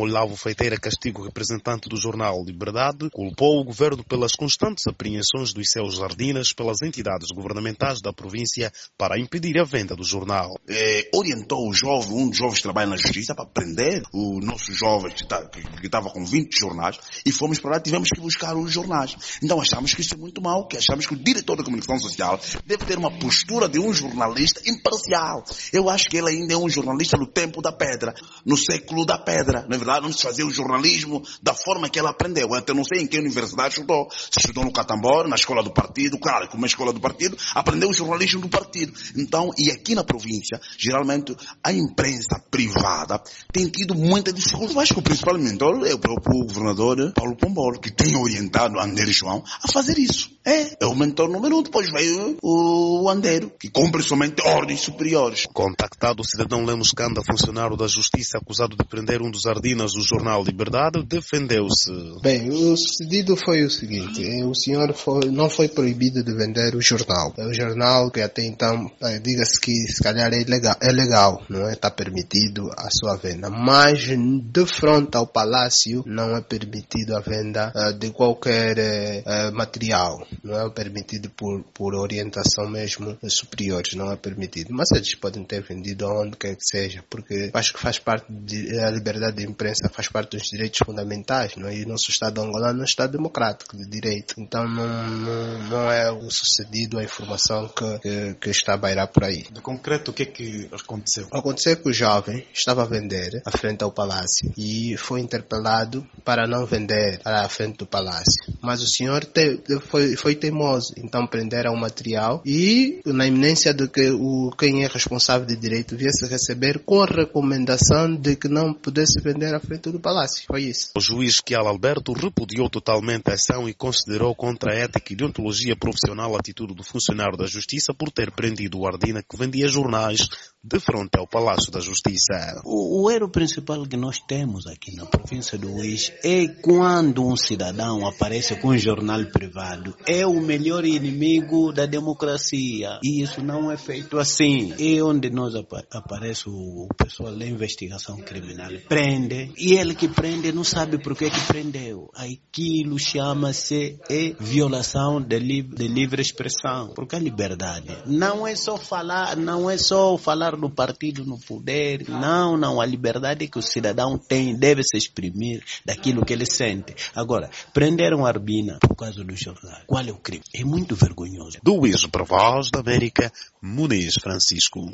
Olavo Feiteira Castigo, representante do jornal Liberdade, culpou o governo pelas constantes apreensões dos seus jardinas pelas entidades governamentais da província para impedir a venda do jornal. Orientou um dos jovens que trabalha na justiça para prender o nosso jovem que estava com 20 jornais e fomos para lá e tivemos que buscar os jornais. Então achamos que isso é muito mau, que achamos que o diretor da comunicação social deve ter uma postura de um jornalista imparcial. Eu acho que ele ainda é um jornalista no tempo da pedra, no século da pedra. Na verdade, não se fazia o jornalismo da forma que ele aprendeu. Eu até não sei em que universidade estudou. Se estudou no Catambor, na escola do partido, claro, como é a escola do partido, aprendeu o jornalismo do partido. Então, e aqui na província, geralmente, a imprensa privada tem tido muita dificuldade. Eu acho que o principal mentor é o próprio governador Paulo Pombal, que tem orientado Andero João a fazer isso. É o mentor número 1. Depois veio o Andero, que cumpre somente ordens superiores. Contactado, o cidadão Lemos Canda, funcionário da Justiça, acusado de prender um dos ardinas do jornal Liberdade, defendeu-se. Bem, o sucedido foi o seguinte: o senhor não foi proibido de vender o jornal. É um jornal que até então, diga-se que se calhar é legal, não é? Está permitido a sua venda. Mas de frente ao palácio não é permitido a venda de qualquer material. Não é permitido por orientação mesmo superiores, não é permitido. Mas eles podem ter vendido aonde quer que seja, porque acho que faz parte da liberdade de imprensa, faz parte dos direitos fundamentais, não é? E o nosso Estado angolano é um Estado democrático de direito. Então não é o sucedido a informação que está a bairar por aí. De concreto, o que é que aconteceu? Aconteceu que o jovem estava a vender à frente ao palácio e foi interpelado para não vender à frente do palácio. Mas o senhor foi teimoso, então prenderam o material e na iminência de que quem é responsável de direito viesse receber com a recomendação de que não pudesse vender à frente do palácio. Foi isso. O juiz Kial Alberto repudiou totalmente a ação e considerou contra a ética e deontologia profissional a atitude do funcionário da Justiça por ter prendido o ardina que vendia jornais de frente ao Palácio da Justiça. O erro principal que nós temos aqui na província do Uís é quando um cidadão aparece com um jornal privado. É o melhor inimigo da democracia. E isso não é feito assim. É onde nós aparece o pessoal da investigação criminal. Prende. E ele que prende não sabe por que prendeu. Aquilo chama-se violação de livre expressão. Porque a liberdade não é só falar do partido no poder. Não. A liberdade que o cidadão tem deve se exprimir daquilo que ele sente. Agora, prenderam a Arbina por causa do jornal. Qual é o crime? É muito vergonhoso. Do Uís para a Voz da América, Muniz Francisco.